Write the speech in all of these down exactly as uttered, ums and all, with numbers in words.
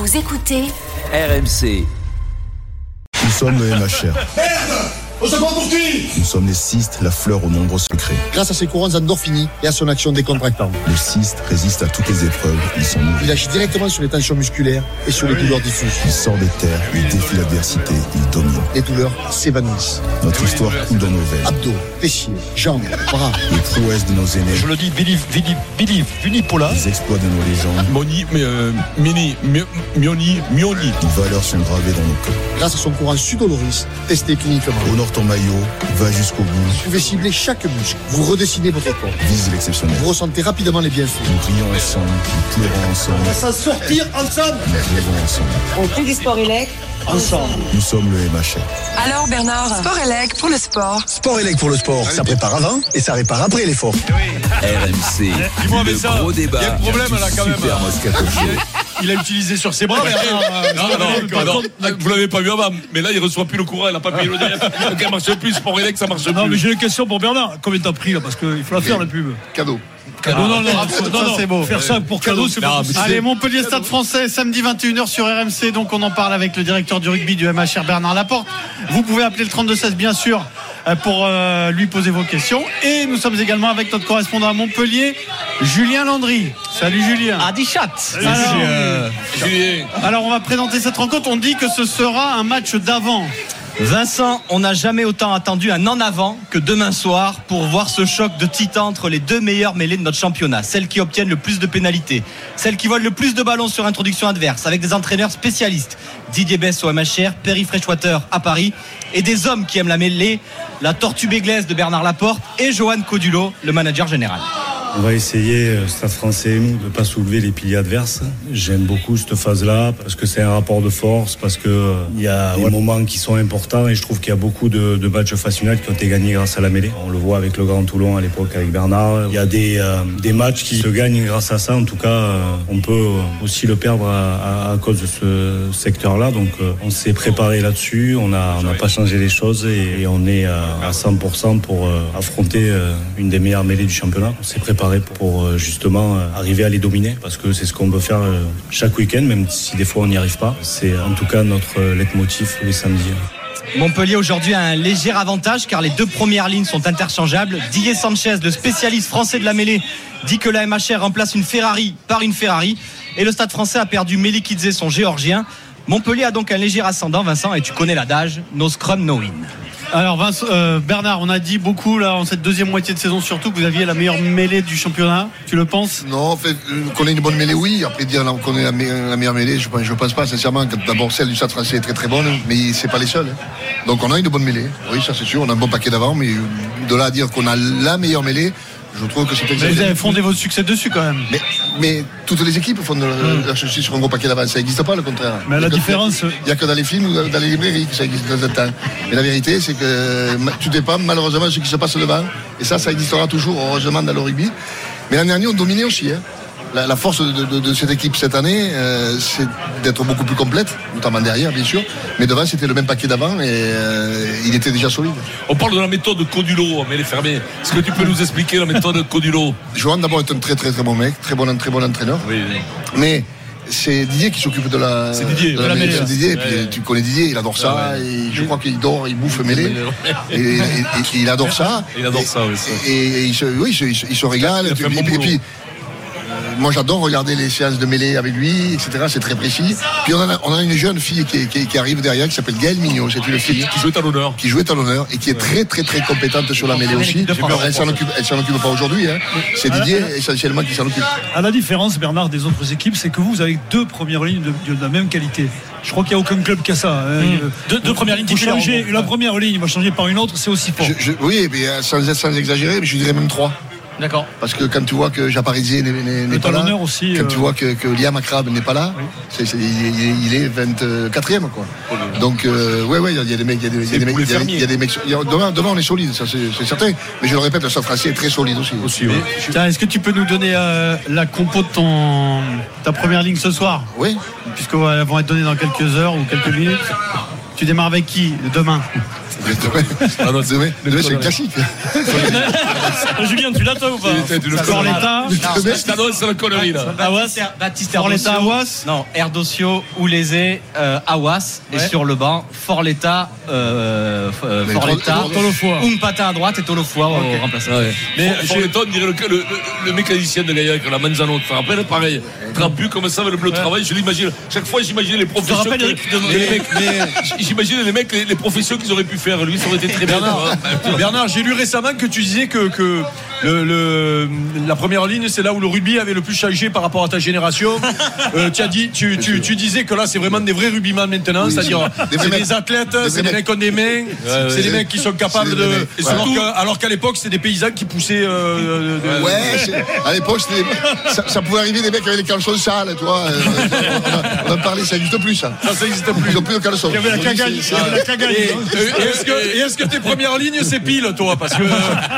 Vous écoutez R M C. Nous sommes le M H R. Merde! Au secours pour qui? Nous sommes les cystes, la fleur aux nombreux secrets. Grâce à ses couronnes endorphinies et à son action décontractante. Le cyste résiste à toutes les épreuves. Ils sont nouveaux. Il agit directement sur les tensions musculaires et sur les douleurs diffuses. Il sort des terres, il défie l'adversité, il domine. Les douleurs s'évanouissent. Notre histoire coule dans nos veines. Abdos, fessiers, jambes, bras. Les prouesses de nos aînés. Je le dis, believe, believe, believe, Vunipola. Les exploits de nos légendes. Moni, euh, Mini, Mioni, Mioni. Les valeurs sont gravées dans nos cœurs. Grâce à son courant Sudoloris, testé cliniquement. Honore ton maillot, va jusqu'au bout. Vous pouvez cibler chaque muscle. Vous redessinez votre corps. Vise l'exceptionnel. Vous ressentez rapidement les bienfaits. Nous rions ensemble, nous pleurons ensemble. On va s'en sortir ensemble. Nous rêvons ensemble. On fait du sport élect ensemble. Nous sommes le M H R. Alors Bernard, Sport Élect pour le sport. Sport Élect pour le sport, ça prépare avant et ça répare après l'effort. R M C. Dis-moi, mais Le ça, gros débat. il y a un problème là quand même. Super Moscato Show. Il a utilisé sur ses bras. Non, non, non, non, vous l'avez pas vu avant, mais là il reçoit plus le courant, il a pas payé le derrière. Donc elle marche plus, Sport Élect ça marche plus. Non mais j'ai une question pour Bernard. Combien t'as pris là? Parce qu'il faut la faire la pub. Cadeau. Cadeau, non, non, non, ça, non, c'est beau. Faire ça pour cadeau, c'est pas possible. Allez, Montpellier Stade Français, samedi vingt et une heures sur R M C. Donc on en parle avec le directeur du rugby du M H R, Bernard Laporte. Vous pouvez appeler le trente-deux seize bien sûr pour euh, lui poser vos questions. Et nous sommes également avec notre correspondant à Montpellier, Julien Landry. Salut Julien. Adichat. Salut alors, Julien. alors on va présenter cette rencontre. On dit que ce sera un match d'avant. Vincent, on n'a jamais autant attendu un en avant que demain soir pour voir ce choc de titans entre les deux meilleures mêlées de notre championnat, celles qui obtiennent le plus de pénalités, celles qui volent le plus de ballons sur introduction adverse, avec des entraîneurs spécialistes, Didier Besse au M H R, Perry Freshwater à Paris, et des hommes qui aiment la mêlée, la tortue béglaise de Bernard Laporte et Johan Codulo, le manager général. On va essayer, Stade Français, nous, de ne pas soulever les piliers adverses. J'aime beaucoup cette phase-là parce que c'est un rapport de force, parce qu'il euh, y a des moments qui sont importants et je trouve qu'il y a beaucoup de, de matchs facionnels qui ont été gagnés grâce à la mêlée. On le voit avec le Grand Toulon à l'époque avec Bernard. Il y a des, euh, des matchs qui se gagnent grâce à ça. En tout cas, euh, on peut aussi le perdre à, à, à cause de ce secteur-là. Donc euh, on s'est préparé là-dessus, on n'a on a pas changé les choses et, et on est à, à cent pour cent pour euh, affronter euh, une des meilleures mêlées du championnat. On s'est préparé pour justement arriver à les dominer parce que c'est ce qu'on veut faire chaque week-end, même si des fois on n'y arrive pas. C'est en tout cas notre leitmotiv les samedis. Montpellier aujourd'hui a un léger avantage car les deux premières lignes sont interchangeables. Didier Sanchez, le spécialiste français de la mêlée, dit que la M H R remplace une Ferrari par une Ferrari et le Stade Français a perdu Melikidze, son géorgien. Montpellier a donc un léger ascendant, Vincent, et tu connais l'adage, no scrum, no win. Alors Vincent, euh, Bernard, on a dit beaucoup là en cette deuxième moitié de saison surtout que vous aviez la meilleure mêlée du championnat. Tu le penses? Non, en fait, qu'on ait une bonne mêlée, oui. Après dire qu'on ait la, me- la meilleure mêlée, je ne pense pas sincèrement. D'abord, celle du Stade Français est très très bonne, mais c'est pas les seuls. Hein. Donc on a une bonne mêlée. Oui, ça c'est sûr. On a un bon paquet d'avant, mais de là à dire qu'on a la meilleure mêlée, je trouve que c'est exagéré. Vous avez fondé votre succès dessus quand même. Mais, mais toutes les équipes font de mmh. la chaussure sur un gros paquet d'avance. Ça n'existe pas, le contraire. Mais la différence. Il n'y a que dans les films ou dans les librairies que ça existe de temps en temps. Mais la vérité, c'est que tout dépend malheureusement de ce qui se passe devant. Et ça, ça existera toujours, heureusement, dans le rugby. Mais l'année dernière, on dominait aussi. Hein. La, la force de, de, de cette équipe cette année, euh, c'est d'être beaucoup plus complète, notamment derrière, bien sûr. Mais devant, c'était le même paquet d'avant et euh, il était déjà solide. On parle de la méthode de Codulo, mais elle est fermée. Est-ce que tu peux nous expliquer la méthode de Codulo? Johan, d'abord, est un très très très bon mec, très bon, très bon entraîneur. Oui, oui. Mais c'est Didier qui s'occupe de la. C'est Didier, de la, de la mêlée. C'est Didier, et puis ouais. Tu connais Didier, il adore ça. Ouais, ouais. Et je crois qu'il dort, il bouffe mêlée. et, et, et, et il adore ça. Il adore et, ça, oui. Ça. Et, et, et il se, oui, il se, il se, il se régale. Il Et, puis, et, puis, et puis, moi j'adore regarder les séances de mêlée avec lui, et cetera. C'est très précis. Puis on a, on a une jeune fille qui, qui, qui arrive derrière qui s'appelle Gaëlle Mignot. C'est une fille qui jouait à l'honneur, qui jouait à l'honneur et qui est très très très compétente sur la mêlée aussi. Elle s'en occupe, elle s'en occupe pas aujourd'hui. Hein. C'est Didier essentiellement qui s'en occupe. À la différence, Bernard, des autres équipes, c'est que vous avez deux premières lignes de, de la même qualité. Je crois qu'il n'y a aucun club qui a ça. Hein. Mmh. Deux, deux premières lignes. Vous changez la première ligne, va changer par une autre, c'est aussi fort. Je, je, oui, mais sans, sans exagérer, mais je dirais même trois. D'accord. Parce que quand tu vois que Japarizier n'est, n'est, n'est pas là, aussi, quand euh... tu vois que, que Liam Akrab n'est pas là, oui. c'est, c'est, il, il est vingt-quatrième quoi. Okay. Donc euh, ouais ouais, il y a des mecs, il y a des, il y a des mecs, il y a, il y a des mecs. Il y a, demain, demain on est solide, ça c'est, c'est certain. Mais je le répète, le Stade Français est très solide aussi. aussi oui. Tiens, est-ce que tu peux nous donner euh, la compo de ton ta première ligne ce soir? Oui. Puisqu'elles vont être données dans quelques heures ou quelques minutes. Tu démarres avec qui demain? Ah non, demain, demain c'est un classique. Julien, tu l'as toi ou pas? Forletta. C'est la connerie là. Awas, Baptiste Forletta, Erdosio. Awas. Non, Erdosio, Oulezé, euh, Awas. Et sur le banc, Forletta, euh, euh, Forletta, Umpata à droite et Tolofoa au okay. remplaçant. Ouais. Mais Géleton dirait le, le, le, le mécanicien de Gaillac, la Manzano, tu te rappelles, pareil, trapu comme ça avec le bleu de travail, je l'imagine. Chaque fois, j'imaginais les professions. Que, les, les mecs, les, j'imaginais les mecs, les, les professions qu'ils auraient pu faire. Lui, ça aurait été très bien. Bernard, Bernard, j'ai lu récemment que tu disais que, que le, le, la première ligne, c'est là où le rugby avait le plus changé par rapport à ta génération. Euh, tu, as dit, tu, tu, tu disais que là, c'est vraiment des vrais rugbyman maintenant, oui, c'est-à-dire c'est des, des athlètes, des c'est des mecs qui ont des mains, ouais, c'est ouais, des mecs qui sont capables de. Et alors, surtout, qu'à, alors qu'à l'époque, c'était des paysans qui poussaient. Euh, de, ouais, à l'époque, c'était, ça, ça pouvait arriver des mecs avec des caleçons sales, tu vois. On en parlait, ça n'existe plus, ça. Ça, ça n'existe plus. Ils n'ont plus de caleçons. Il y avait la cagagne. Et est-ce que, est-ce que tes premières lignes, c'est pile, toi? Parce que.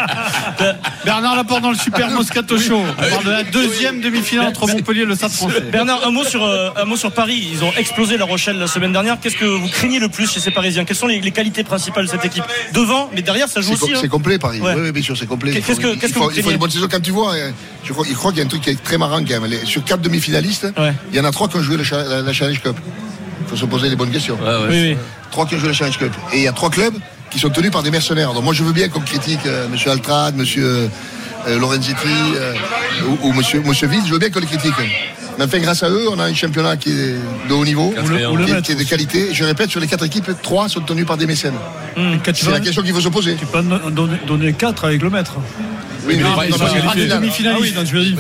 Bernard Laporte dans le Super Moscato Show. On parle de la deuxième demi-finale entre Montpellier et le Stade Français. Bernard, un mot sur euh, un mot sur Paris. Ils ont explosé La Rochelle la semaine dernière. Qu'est-ce que vous craignez le plus chez ces Parisiens? Quelles sont les, les qualités principales de cette équipe? Devant, mais derrière, ça joue c'est aussi. Com- hein. C'est complet, Paris. Ouais. Oui, oui, bien sûr, c'est complet. Qu'est-ce que, qu'est-ce il que faut, vous il faut une bonne saison. Quand tu vois, je crois, il croit qu'il y a un truc qui est très marrant quand même. Les, sur quatre demi-finalistes, ouais. il y en a trois qui ont joué la, la, la Challenge Cup. Il faut se poser les bonnes questions. Ouais, ouais, oui, oui. Trois qui ont joué la Challenge Cup. Et il y a trois clubs qui sont tenus par des mercenaires. Donc moi, je veux bien qu'on critique euh, M. Altrad, M. Euh, Lorenzetti euh, ou, ou monsieur, monsieur Ville, je veux bien qu'on les critique. Mais enfin, grâce à eux, on a un championnat qui est de haut niveau, qui, qui est de qualité. Je répète, sur les quatre équipes, trois sont tenues par des mécènes. Mmh. C'est la question qu'il faut se poser. Tu peux en donner, donner quatre avec le maître. Oui, mais non, ils sont demi-finalistes.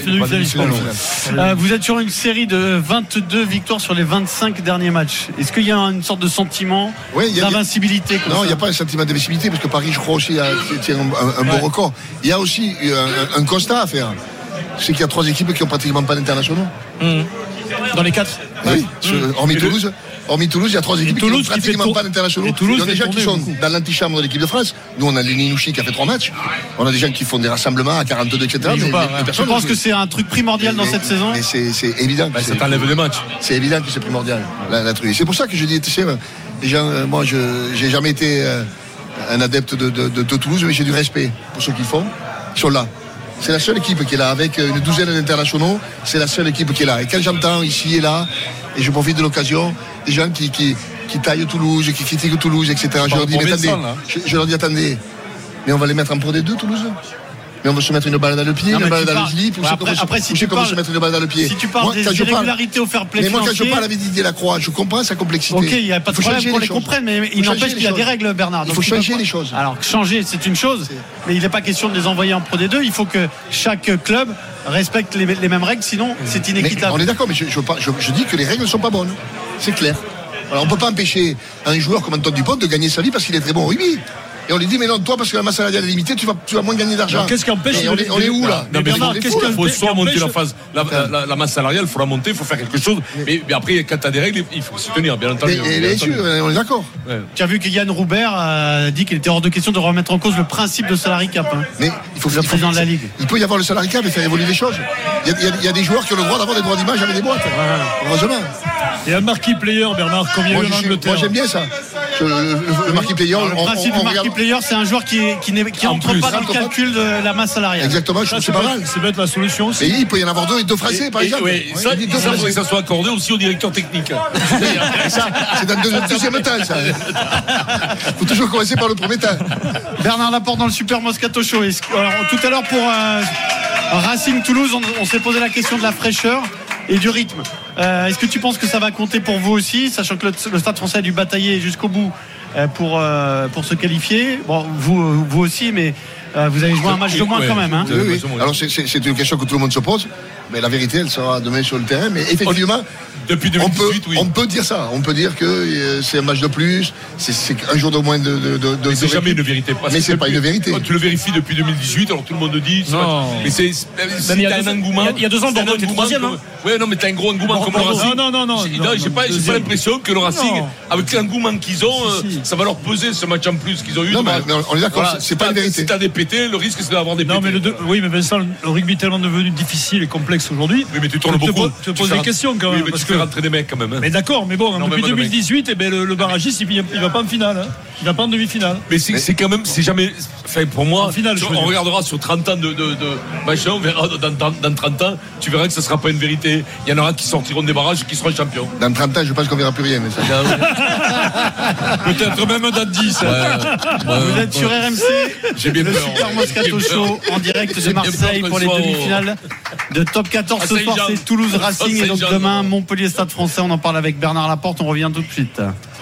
Vous êtes sur une série de vingt-deux victoires sur les vingt-cinq derniers matchs. Est-ce qu'il y a une sorte de sentiment oui, d'invincibilité? Non, il n'y a pas un sentiment d'invincibilité parce que Paris, je crois aussi, tient un, un, un ouais. bon record. Il y a aussi un, un constat à faire. C'est qu'il y a trois équipes qui n'ont pratiquement pas d'internationaux. Mmh. Dans les quatre? Oui, oui. Hormis Toulouse. Hormis Toulouse, il y a trois équipes Toulouse qui n'ont pratiquement tour... pas d'internationaux. Toulouse, il y a des gens qui sont beaucoup. dans l'antichambre de l'équipe de France. Nous, on a Lenny Nouchi qui a fait trois matchs. On a des gens qui font des rassemblements à quarante-deux, et cetera. Mais, mais, ouais. mais Je pense que c'est un truc primordial mais, dans cette saison. Mais c'est, c'est évident. Bah, que ça c'est, t'enlève les matchs. C'est évident que c'est primordial. La, la truc. C'est pour ça que je dis, tu sais, les gens, euh, moi, je j'ai jamais été euh, un adepte de, de, de, de Toulouse, mais j'ai du respect pour ceux qui le font. Ils sont là. C'est la seule équipe qui est là, avec une douzaine d'internationaux. C'est la seule équipe qui est là. Et quand j'entends ici et là, et je profite de l'occasion, des gens qui, qui, qui taillent Toulouse, qui critiquent Toulouse, et cetera. Je leur dis, mais attendez, je, je leur dis, attendez, mais on va les mettre en Pro D deux, Toulouse? Mais on veut se mettre une balle dans le pied, non, une balle dans le slip, ou après, après, si tu parles, se mettre une balle dans le pied. Si tu parles moi, des irrégularités au fair play mais moi, quand financier, je parle avec Didier Lacroix, je comprends sa complexité. Ok, il n'y a pas de problème qu'on les comprenne, mais il n'empêche qu'il y a des règles, Bernard. Il faut changer les choses. Alors, changer, c'est une chose, mais il n'est pas question de les envoyer en Pro D deux. Il faut que chaque club respecte les, les mêmes règles, sinon c'est inéquitable. On est d'accord, mais je, je, je, je dis que les règles ne sont pas bonnes. C'est clair. Alors, on ne peut pas empêcher un joueur comme Antoine Dupont de gagner sa vie parce qu'il est très bon au rugby. Et on lui dit, mais non, toi, parce que la masse salariale est limitée, tu vas, tu vas moins gagner d'argent. Alors, qu'est-ce qui empêche on, est, on est où, là? Non, mais Bernard, qu'est-ce qu'il faut soit monter la phase, la, la, la, la masse salariale, il faut la monter, il faut faire quelque chose. Mais, mais après, quand tu as des règles, il faut s'y tenir, bien entendu. Mais, bien sûr, on est d'accord. Ouais. Tu as vu que Yann Roubert a dit qu'il était hors de question de remettre en cause le principe de salary cap. Hein. Mais il faut que le président de la Ligue. Il peut y avoir le salary cap et faire évoluer les choses. Il y a, il y a, il y a des joueurs qui ont le droit d'avoir des droits d'image avec des boîtes. Ouais. Heureusement. Et un marquee player, Bernard, combien il y a eu en Angleterre? Moi, j'aime bien ça. Le, le, le, le marquee player. Alors, le on, principe on, on du marquee regarde... player, c'est un joueur qui, qui, qui entre plus, pas dans le calcul de la masse salariale. Exactement, je trouve que c'est pas mal. C'est peut-être la solution aussi. Mais il peut y en avoir deux et deux français, par exemple. Oui, ça, il faudrait que ça soit accordé aussi au directeur technique. Ça, c'est dans le deuxième temps, ça. Il faut toujours commencer par le premier temps. Bernard Laporte dans le Super Moscato Show. Alors, tout à l'heure, pour euh, Racing Toulouse, on, on s'est posé la question de la fraîcheur et du rythme. Euh, est-ce que tu penses que ça va compter pour vous aussi, sachant que le, le Stade Français a dû batailler jusqu'au bout euh, pour, euh, pour se qualifier? Bon, vous, vous aussi, mais euh, vous avez joué un match de moins quand même. Hein. Oui, oui. Alors c'est, c'est, c'est une question que tout le monde se pose, mais la vérité, elle sera demain sur le terrain. Mais effectivement, depuis deux mille dix-huit, on peut, oui. on peut dire ça. On peut dire que euh, c'est un match de plus, c'est, c'est un jour de moins de. de, de, de c'est de jamais une vérité. Mais c'est pas une vérité. Quand tu le vérifies depuis deux mille dix-huit, alors tout le monde dit. Non. Mais c'est, c'est, c'est il, y a un deux, engouement. Il y a deux ans, Bordeaux était troisième. Hein. Oui, non, mais t'as un gros engouement comme le Racing. Non, non, non. J'ai, non, j'ai, pas, j'ai pas l'impression que le Racing, non. avec l'engouement qu'ils ont, si, si. ça va leur peser ce match en plus qu'ils ont eu. Non, mais on est d'accord, voilà, c'est pas une vérité. Si t'as des pétés, le risque c'est d'avoir des pétés. Non, mais le deux, oui, mais Vincent, le rugby est tellement devenu difficile et complexe Alex aujourd'hui. Oui, mais tu tournes te, beaucoup. Te, te poses des questions quand même. Oui, mais parce tu que fais rentrer des mecs quand même. Hein. Mais d'accord, mais bon, non, depuis mais deux mille dix-huit, eh ben, le, le barragiste, il, il va pas en finale. Hein. Il va pas en demi-finale. Mais c'est, mais c'est quand même, c'est jamais. Enfin, pour moi, finale, tu, on regardera sur trente ans de, de, de machin, on verra dans, dans, dans trente ans, tu verras que ce sera pas une vérité. Il y en aura qui sortiront des barrages et qui seront champions. Dans trente ans, je pense qu'on verra plus rien. Mais ça... Peut-être même dans dix. Ouais, ouais, Vous êtes ouais. sur R M C. J'ai bien le peur. Super Moscato Show en direct de Marseille pour les demi-finales de Top quatorze. Ce soir, c'est Toulouse Racing et donc demain Montpellier Stade Français. On en parle avec Bernard Laporte. On revient tout de suite.